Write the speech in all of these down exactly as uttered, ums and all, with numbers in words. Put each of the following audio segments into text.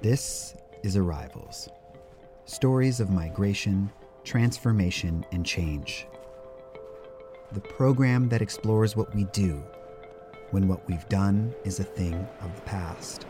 This is Arrivals. Stories of migration, transformation, and change. The program that explores what we do when what we've done is a thing of the past.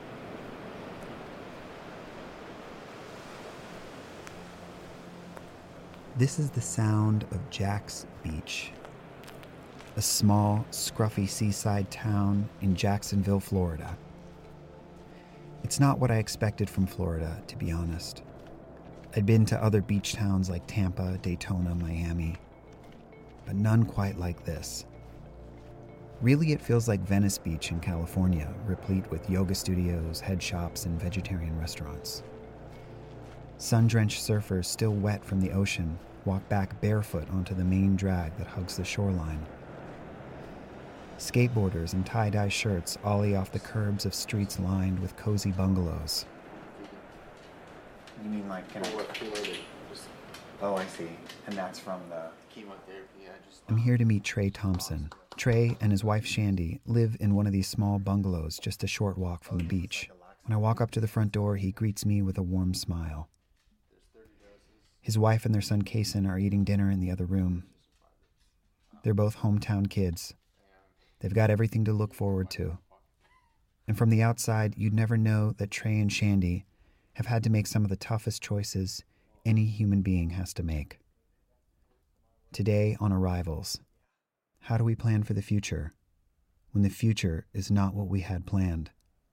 This is the sound of Jax Beach, a small, scruffy seaside town in Jacksonville, Florida. It's not what I expected from Florida, to be honest. I'd been to other beach towns like Tampa, Daytona, Miami, but none quite like this. Really, it feels like Venice Beach in California, replete with yoga studios, head shops, and vegetarian restaurants. Sun-drenched surfers still wet from the ocean walk back barefoot onto the main drag that hugs the shoreline. Skateboarders in tie-dye shirts ollie off the curbs of streets lined with cozy bungalows. You mean like... Can I... Oh, I see. And that's from the... Chemotherapy. I just... I'm here to meet Trey Thompson. Trey and his wife Shandy live in one of these small bungalows just a short walk from the beach. When I walk up to the front door, he greets me with a warm smile. His wife and their son Kason are eating dinner in the other room. They're both hometown kids. They've got everything to look forward to. And from the outside, you'd never know that Trey and Shandy have had to make some of the toughest choices any human being has to make. Today on Arrivals, how do we plan for the future when the future is not what we had planned?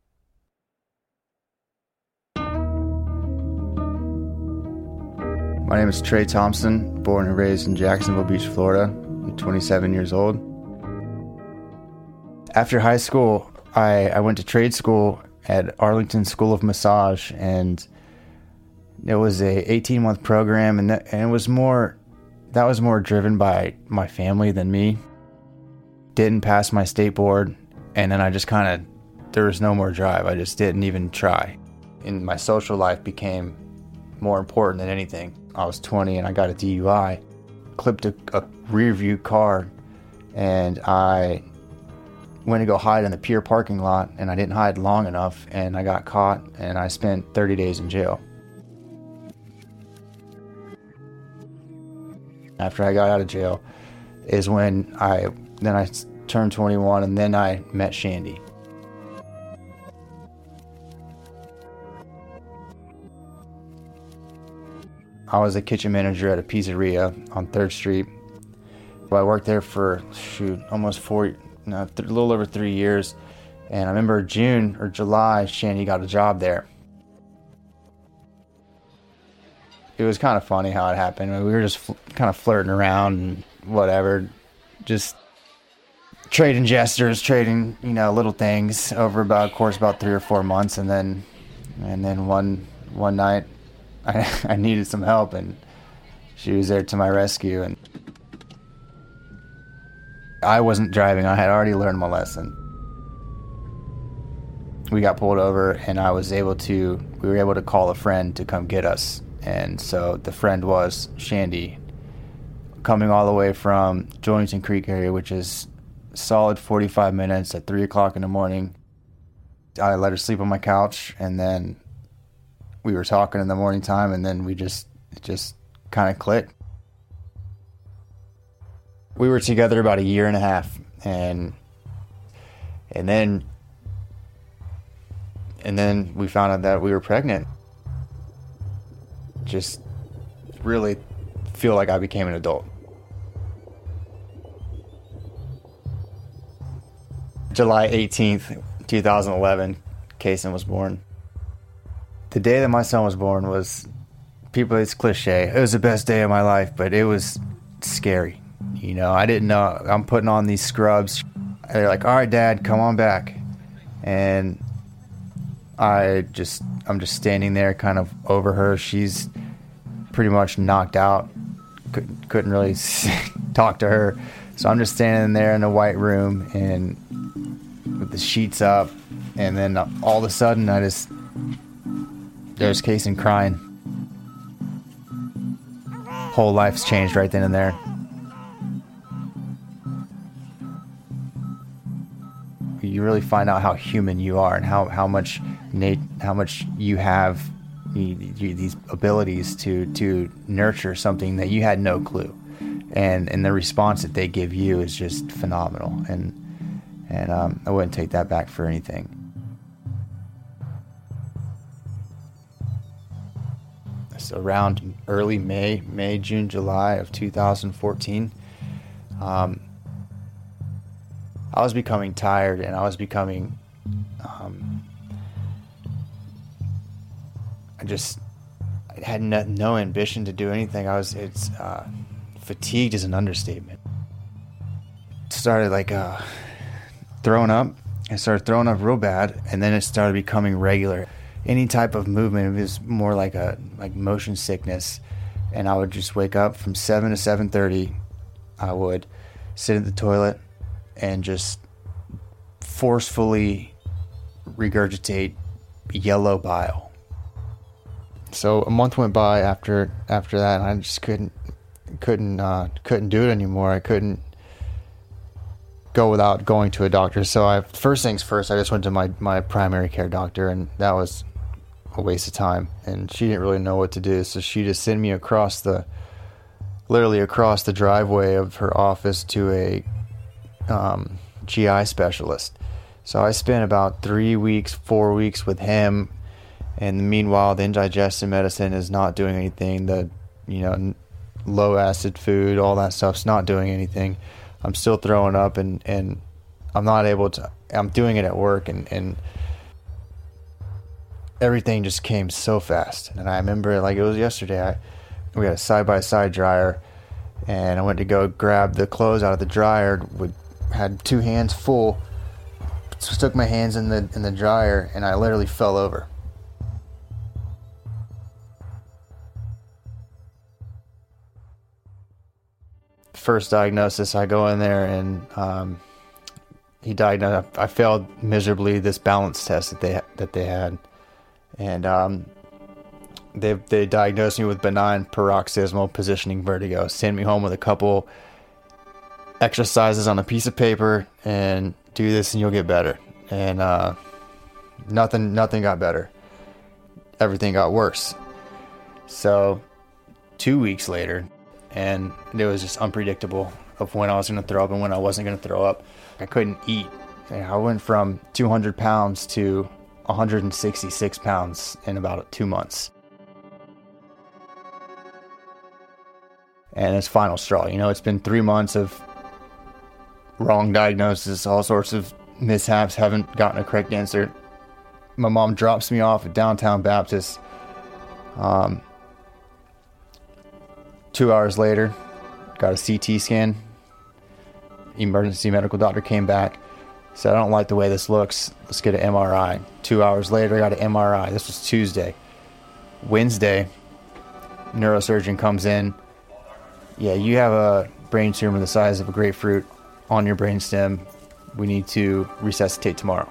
My name is Trey Thompson, born and raised in Jacksonville Beach, Florida. I'm twenty-seven years old. After high school, I, I went to trade school at Arlington School of Massage, and it was a eighteen-month program, and, that, and it was more, that was more driven by my family than me. Didn't pass my state board, and then I just kind of, there was no more drive. I just didn't even try. And my social life became more important than anything. I was twenty and I got a D U I, clipped a, a rear view car, and I went to go hide in the pier parking lot, and I didn't hide long enough, and I got caught, and I spent thirty days in jail. After I got out of jail is when I, then I turned twenty-one, and then I met Shandy. I was a kitchen manager at a pizzeria on third street. I worked there for, shoot, almost four, no, th- a little over three years. And I remember June or July, Shandy got a job there. It was kind of funny how it happened. I mean, we were just fl- kind of flirting around and whatever, just trading gestures, trading, you know, little things over about, of course, about three or four months. And then, and then one, one night, I, I needed some help, and she was there to my rescue, and I wasn't driving. I had already learned my lesson. We got pulled over, and I was able to, we were able to call a friend to come get us. And so the friend was Shandy, coming all the way from Johnson Creek area, which is solid forty-five minutes at three o'clock in the morning. I let her sleep on my couch, and then we were talking in the morning time, and then we just, it just kind of clicked. We were together about a year and a half, and and then and then we found out that we were pregnant. Just really feel like I became an adult. July eighteenth, twenty eleven, Kason was born. The day that my son was born was, people, it's cliche, it was the best day of my life, but it was scary. You know, I didn't know, I'm putting on these scrubs. They're like, all right, Dad, come on back. And I just, I'm just standing there kind of over her. She's pretty much knocked out. Couldn't, couldn't really talk to her. So I'm just standing there in a white room and with the sheets up. And then all of a sudden, I just, there's Kason crying. Whole life's changed right then and there. you really find out how human you are and how how much Nate, how much you have you, you, these abilities to to nurture something that you had no clue, and and the response that they give you is just phenomenal, and and um, I wouldn't take that back for anything. So around early May, May, June, July of two thousand fourteen, um, I was becoming tired, and I was becoming, um, I just I had no, no ambition to do anything. I was, it's, uh, fatigued is an understatement. Started like, uh, throwing up. I started throwing up real bad, and then it started becoming regular. Any type of movement, it was more like a like motion sickness, and I would just wake up from seven to seven thirty. I would sit at the toilet and just forcefully regurgitate yellow bile. So a month went by after after that, and I just couldn't couldn't uh, couldn't do it anymore. I couldn't go without going to a doctor. So I first things first, I just went to my my primary care doctor, and that was a waste of time, and she didn't really know what to do, so she just sent me across the literally across the driveway of her office to a um, G I specialist. So I spent about three weeks four weeks with him, and meanwhile the indigestion medicine is not doing anything. The you know low acid food, all that stuff's not doing anything. I'm still throwing up, and and I'm not able to, I'm doing it at work, and and everything just came so fast. And I remember like it was yesterday, I we had a side-by-side dryer, and I went to go grab the clothes out of the dryer, with had two hands full, stuck my hands in the in the dryer, and I literally fell over. First diagnosis, I go in there, and um, he diagnosed, I failed miserably this balance test that they that they had. And um, they they diagnosed me with benign paroxysmal positioning vertigo. Sent me home with a couple exercises on a piece of paper, and do this and you'll get better. And uh, nothing nothing got better. Everything got worse. So two weeks later, and it was just unpredictable of when I was going to throw up and when I wasn't going to throw up. I couldn't eat. I went from two hundred pounds to one hundred sixty-six pounds in about two months. And it's final straw. You know, it's been three months of wrong diagnosis, all sorts of mishaps, haven't gotten a correct answer. My mom drops me off at Downtown Baptist. Um, two hours later, got a C T scan. Emergency medical doctor came back. Said, I don't like the way this looks. Let's get an M R I. Two hours later, I got an M R I. This was Tuesday. Wednesday, neurosurgeon comes in. Yeah, you have a brain tumor the size of a grapefruit on your brainstem. We need to resuscitate tomorrow.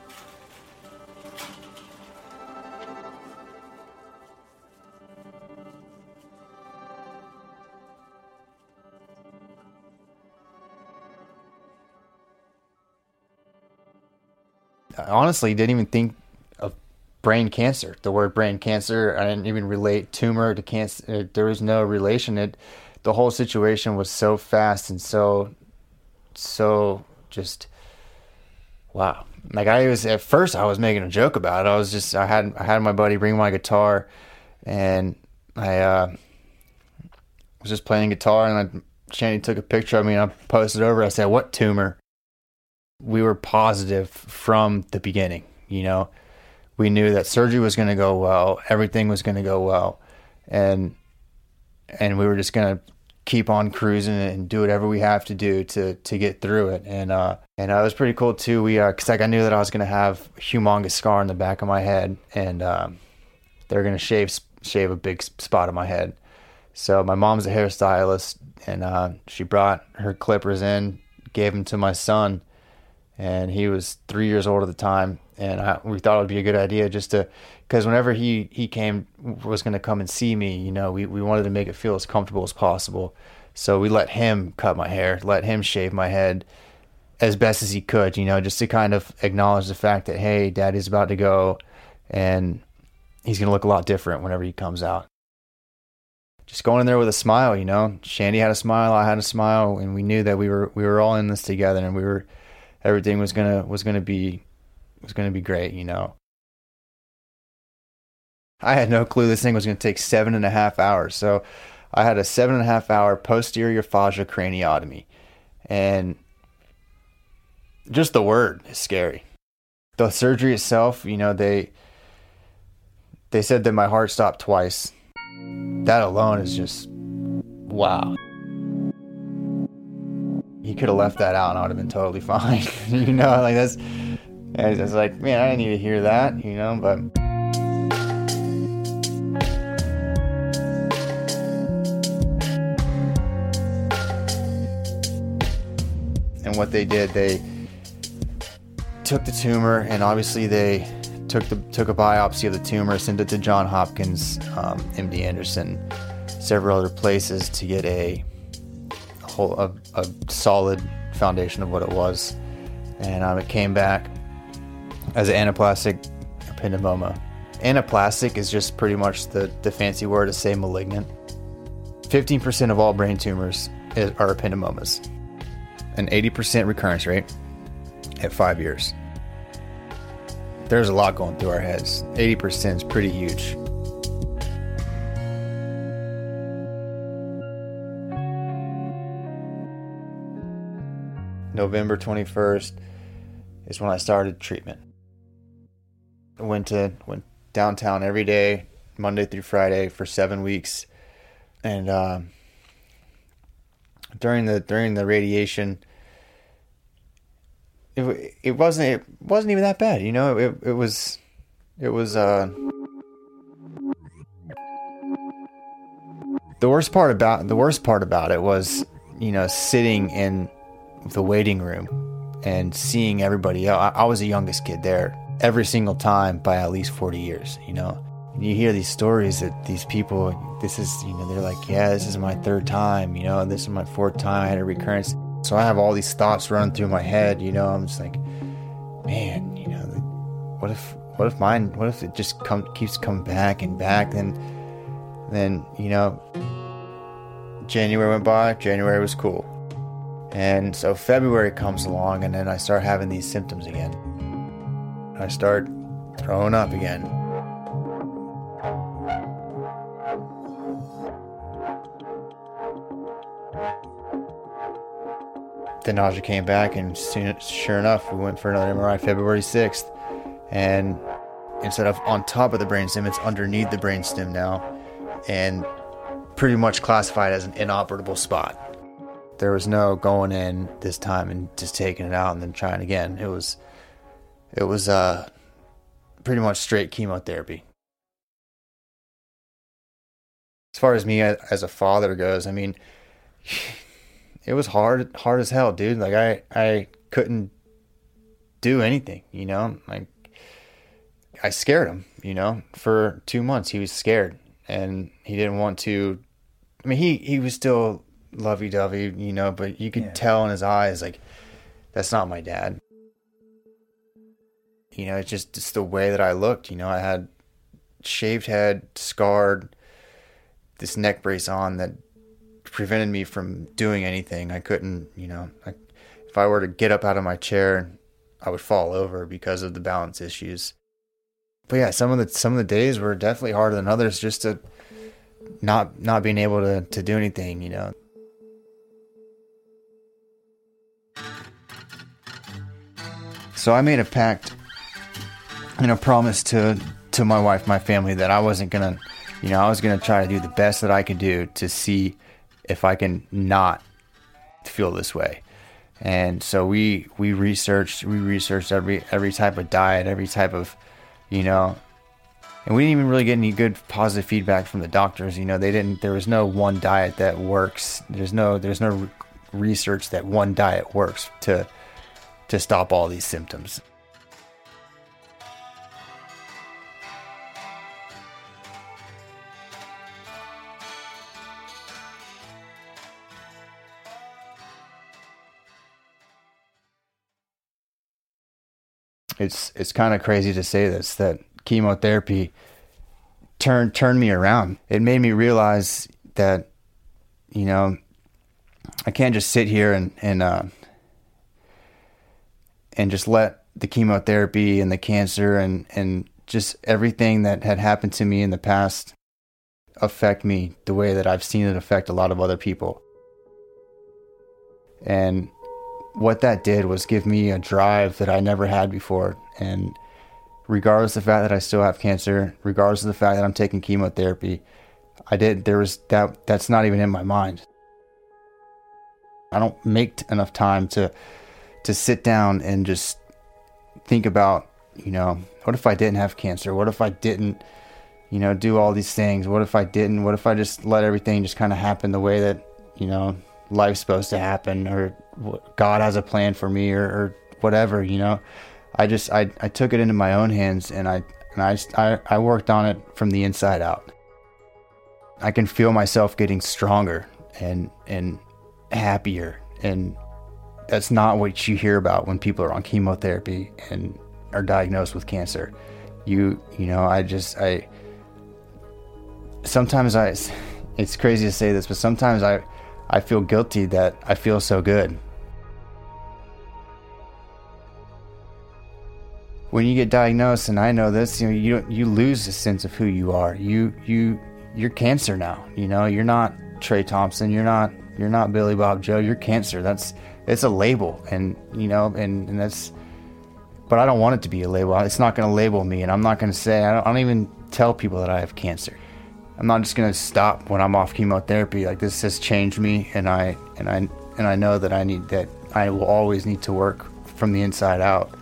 I honestly didn't even think of brain cancer. The word brain cancer, I didn't even relate tumor to cancer. There was no relation. It, the whole situation was so fast and so, so just, wow. Like I was, at first I was making a joke about it. I was just, I had, I had my buddy bring my guitar, and I uh, was just playing guitar, and I, Shanny took a picture of me and I posted it over. I said, what tumor? We were positive from the beginning, you know, we knew that surgery was going to go well. Everything was going to go well. And, and we were just going to keep on cruising and do whatever we have to do to, to get through it. And, uh, and uh, it was pretty cool too. We, uh, cause like I knew that I was going to have a humongous scar in the back of my head, and, um, they're going to shave, shave a big spot on my head. So my mom's a hairstylist, and, uh, she brought her clippers in, gave them to my son. And he was three years old at the time, and I, we thought it would be a good idea just to, because whenever he, he came, was going to come and see me, you know, we, we wanted to make it feel as comfortable as possible. So we let him cut my hair, let him shave my head, as best as he could, you know, just to kind of acknowledge the fact that, hey, Daddy's about to go and he's going to look a lot different whenever he comes out. Just going in there with a smile, you know. Shandy had a smile, I had a smile, and we knew that we were we were all in this together, and we were everything was gonna was gonna be was gonna be great, you know. I had no clue this thing was gonna take seven and a half hours. So I had a seven and a half hour posterior fascia craniotomy, and just the word is scary. The surgery itself, you know, they they said that my heart stopped twice. That alone is just, wow. He could have left that out and I would have been totally fine. You know, like that's, it's just like, man, I didn't need to hear that, you know, but. And what they did, they took the tumor, and obviously they took the took a biopsy of the tumor, sent it to Johns Hopkins, um, M D Anderson, several other places to get a, a whole a, a solid foundation of what it was, and um, it came back as an anaplastic ependymoma. Anaplastic is just pretty much the, the fancy word to say malignant. fifteen percent of all brain tumors is, are ependymomas, an eighty percent recurrence rate at five years. There's a lot going through our heads. eighty percent is pretty huge. November twenty-first is when I started treatment. I went to went downtown every day, Monday through Friday for seven weeks, and uh, during the during the radiation, it it wasn't it wasn't even that bad, you know. It it was it was uh the worst part about the worst part about it was, you know, sitting in the waiting room and seeing everybody else. I, I was the youngest kid there every single time by at least forty years, you know. And you hear these stories that these people, this is, you know, they're like, yeah, this is my third time, you know, this is my fourth time I had a recurrence. So I have all these thoughts running through my head, you know. I'm just like, man, you know, what if, what if mine, what if it just come, keeps coming back and back? Then, then, you know, January went by, January was cool. And so February comes along, and then I start having these symptoms again. I start throwing up again. The nausea came back, and soon, sure enough, we went for another M R I February sixth. And instead of on top of the brainstem, it's underneath the brainstem now, and pretty much classified as an inoperable spot. There was no going in this time and just taking it out and then trying again. It was, it was uh, pretty much straight chemotherapy. As far as me as a father goes, I mean, it was hard, hard as hell, dude. Like I, I couldn't do anything, you know. Like I scared him, you know. For two months, he was scared, and he didn't want to. I mean, he he was still lovey-dovey, you know, but you could yeah. tell in his eyes, like, that's not my dad. You know, it's just it's the way that I looked. You know, I had shaved head, scarred, this neck brace on that prevented me from doing anything. I couldn't, you know, I, if I were to get up out of my chair, I would fall over because of the balance issues. But yeah, some of the some of the days were definitely harder than others, just to not not being able to to do anything, you know. So I made a pact and a promise to to my wife, my family, that I wasn't gonna, you know, I was gonna try to do the best that I could do to see if I can not feel this way. And so we we researched we researched every every type of diet, every type of, you know, and we didn't even really get any good positive feedback from the doctors. You know, they didn't. There was no one diet that works. There's no there's no research that one diet works to to stop all these symptoms. it's it's kind of crazy to say this, that chemotherapy turned turned me around. It made me realize that, you know, I can't just sit here and and uh, and just let the chemotherapy and the cancer and and just everything that had happened to me in the past affect me the way that I've seen it affect a lot of other people. And what that did was give me a drive that I never had before. And regardless of the fact that I still have cancer, regardless of the fact that I'm taking chemotherapy, I did, there was that, that's not even in my mind. I don't make enough time to, to sit down and just think about, you know, what if I didn't have cancer? What if I didn't, you know, do all these things? What if I didn't? What if I just let everything just kind of happen the way that, you know, life's supposed to happen, or God has a plan for me, or, or whatever, you know? I just, I, I took it into my own hands, and I, and I, I, I worked on it from the inside out. I can feel myself getting stronger and, and happier. And that's not what you hear about when people are on chemotherapy and are diagnosed with cancer. You, you know, I just, I, sometimes I, it's crazy to say this, but sometimes I, I feel guilty that I feel so good. When you get diagnosed, and I know this, you know, you you lose a sense of who you are. You you you're cancer now. You know, you're not Trey Thompson. You're not you're not Billy Bob Joe. You're cancer. That's it's a label, and you know, and, and that's. But I don't want it to be a label. It's not going to label me, and I'm not going to say. I don't, I don't even tell people that I have cancer. I'm not just going to stop when I'm off chemotherapy. Like, this has changed me, and I and I and I know that I need that I will always need to work from the inside out.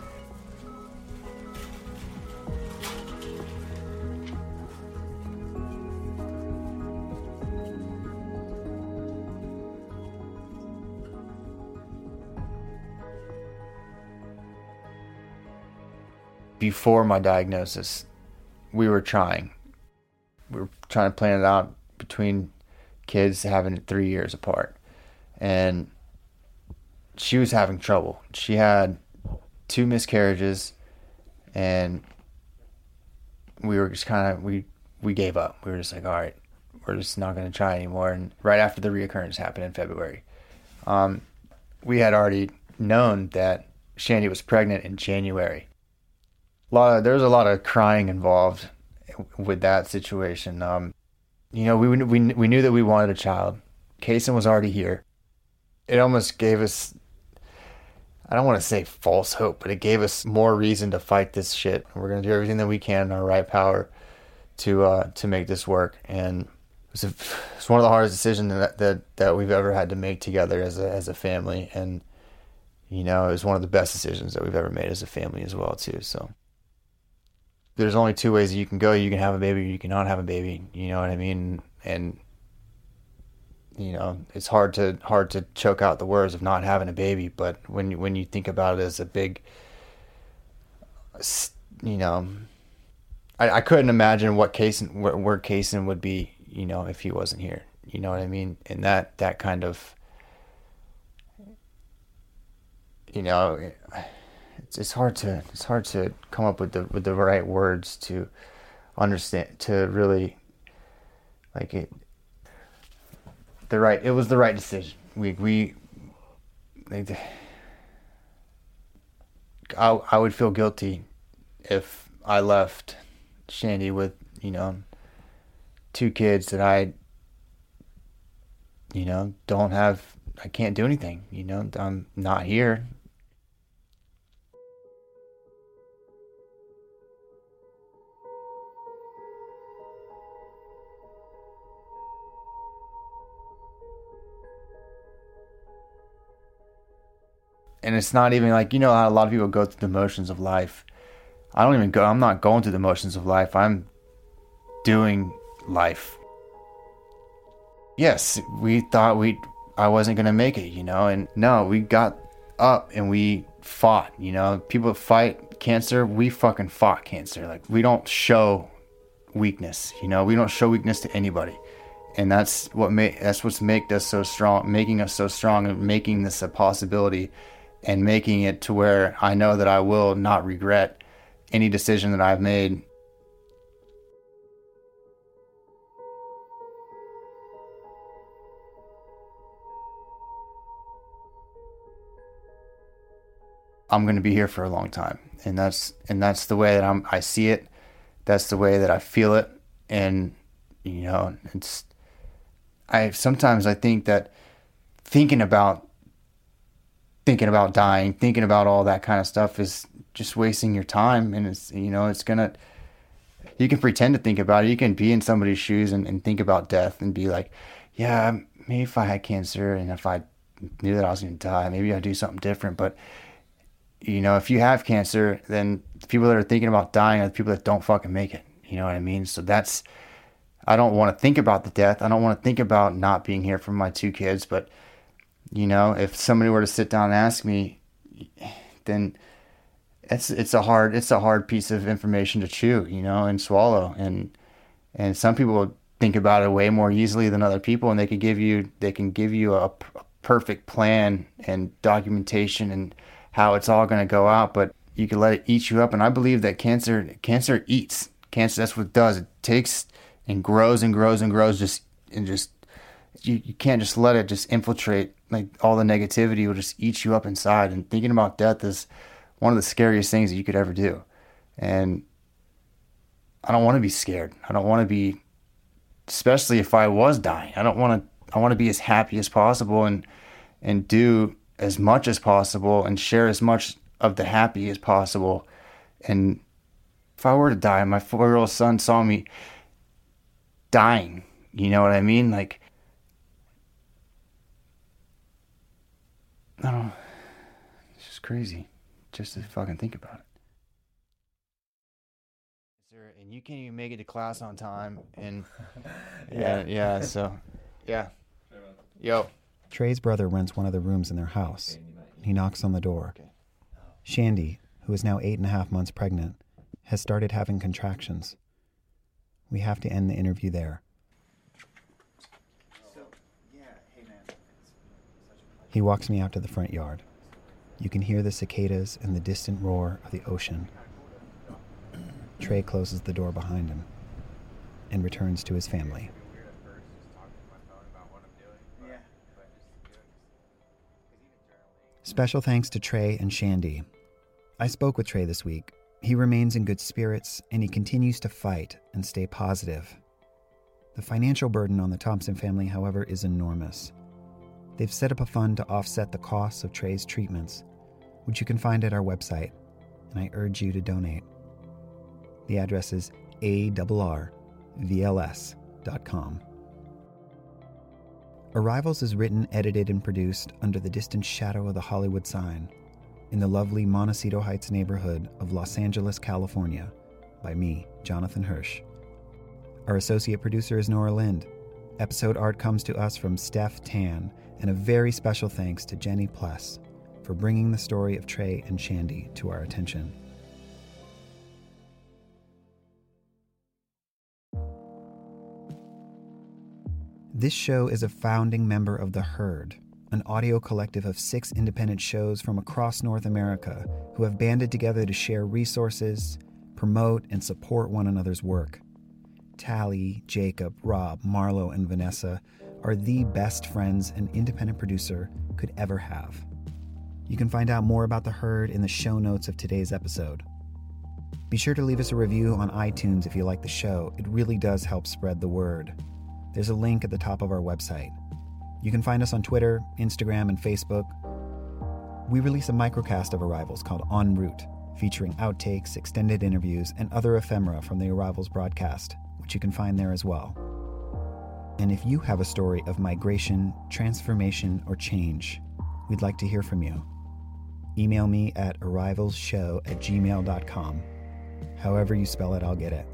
Before my diagnosis, we were trying. We were trying to plan it out between kids having it three years apart. And she was having trouble. She had two miscarriages, and we were just kind of, we, we gave up. We were just like, all right, we're just not going to try anymore. And right after the reoccurrence happened in February, um, we had already known that Shandy was pregnant in January. A lot of, there was a lot of crying involved with that situation. Um, you know, we, we we knew that we wanted a child. Kaysen was already here. It almost gave us, I don't want to say false hope, but it gave us more reason to fight this shit. We're going to do everything that we can in our right power to uh, to make this work. And it's, a, it's one of the hardest decisions that, that that we've ever had to make together as a as a family. And you know, it was one of the best decisions that we've ever made as a family as well too. So. There's only two ways you can go. You can have a baby, or you cannot have a baby. You know what I mean? And you know, it's hard to hard to choke out the words of not having a baby. But when you, when you think about it as a big, you know, I, I couldn't imagine what Kaysen, where, where Kaysen would be, you know, if he wasn't here. You know what I mean? And that that kind of, you know. It's it's hard to it's hard to come up with the with the right words to understand, to really like it. The right it was the right decision. We we they, I I would feel guilty if I left Shandy with, you know, two kids that I you know don't have. I can't do anything. You know, I'm not here. And it's not even like, you know, how a lot of people go through the motions of life. I don't even go, I'm not going through the motions of life. I'm doing life. Yes, we thought we, I wasn't going to make it, you know, and no, we got up and we fought, you know. People fight cancer, we fucking fought cancer. Like, we don't show weakness, you know, we don't show weakness to anybody. And that's what made, that's what's make us so strong, making us so strong, and making this a possibility and making it to where I know that I will not regret any decision that I've made. I'm going to be here for a long time. And that's, and that's the way that I'm, I see it. That's the way that I feel it. And, you know, it's, I, sometimes I think that thinking about, thinking about dying, thinking about all that kind of stuff is just wasting your time. And it's, you know, it's going to, you can pretend to think about it. You can be in somebody's shoes and, and think about death and be like, yeah, maybe if I had cancer and if I knew that I was going to die, maybe I'd do something different. But, you know, if you have cancer, then the people that are thinking about dying are the people that don't fucking make it. You know what I mean? So that's, I don't want to think about the death. I don't want to think about not being here for my two kids. But, you know, if somebody were to sit down and ask me, then it's, it's a hard, it's a hard piece of information to chew, you know, and swallow. And, and some people think about it way more easily than other people. And they can give you, they can give you a, a perfect plan and documentation and how it's all going to go out, but you can let it eat you up. And I believe that cancer, cancer eats. Cancer, that's what it does. It takes and grows and grows and grows. Just and just you, you can't just let it just infiltrate. Like all the negativity will just eat you up inside. And thinking about death is one of the scariest things that you could ever do. And I don't want to be scared. I don't want to be, especially if I was dying. I don't want to. I want to be as happy as possible and and do as much as possible and share as much of the happy as possible. And if I were to die, my four-year-old son saw me dying, you know what I mean? Like, I don't know. It's just crazy just to fucking think about it. And you can't even make it to class on time. And yeah, yeah, so, yeah. Yo. Trey's brother rents one of the rooms in their house. He knocks on the door. Shandy, who is now eight and a half months pregnant, has started having contractions. We have to end the interview there. He walks me out to the front yard. You can hear the cicadas and the distant roar of the ocean. Trey closes the door behind him and returns to his family. Special thanks to Trey and Shandy. I spoke with Trey this week. He remains in good spirits, and he continues to fight and stay positive. The financial burden on the Thompson family, however, is enormous. They've set up a fund to offset the costs of Trey's treatments, which you can find at our website, and I urge you to donate. The address is a r r v l s dot com. Arrivals is written, edited, and produced under the distant shadow of the Hollywood sign in the lovely Montecito Heights neighborhood of Los Angeles, California, by me, Jonathan Hirsch. Our associate producer is Nora Lind. Episode art comes to us from Steph Tan, and a very special thanks to Jenny Pless for bringing the story of Trey and Shandy to our attention. This show is a founding member of The Herd, an audio collective of six independent shows from across North America who have banded together to share resources, promote, and support one another's work. Tally, Jacob, Rob, Marlo, and Vanessa are the best friends an independent producer could ever have. You can find out more about The Herd in the show notes of today's episode. Be sure to leave us a review on iTunes if you like the show. It really does help spread the word. There's a link at the top of our website. You can find us on Twitter, Instagram, and Facebook. We release a microcast of Arrivals called En Route, featuring outtakes, extended interviews, and other ephemera from the Arrivals broadcast, which you can find there as well. And if you have a story of migration, transformation, or change, we'd like to hear from you. Email me at arrivalsshow at gmail dot com. However you spell it, I'll get it.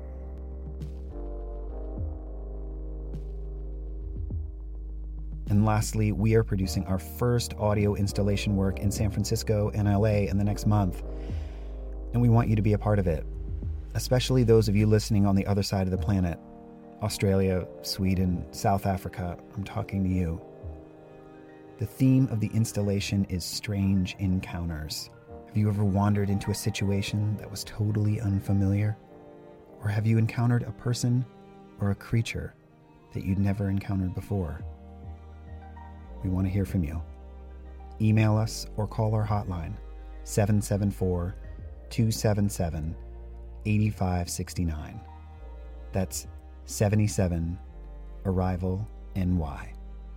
And lastly, we are producing our first audio installation work in San Francisco and L A in the next month. And we want you to be a part of it, especially those of you listening on the other side of the planet. Australia, Sweden, South Africa, I'm talking to you. The theme of the installation is strange encounters. Have you ever wandered into a situation that was totally unfamiliar? Or have you encountered a person or a creature that you'd never encountered before? We want to hear from you. Email us or call our hotline, seven seven four, two seven seven, eight five six nine. That's seventy-seven Arrival N Y.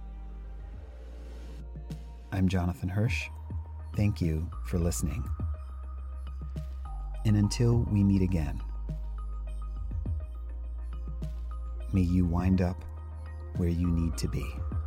I'm Jonathan Hirsch. Thank you for listening. And until we meet again, may you wind up where you need to be.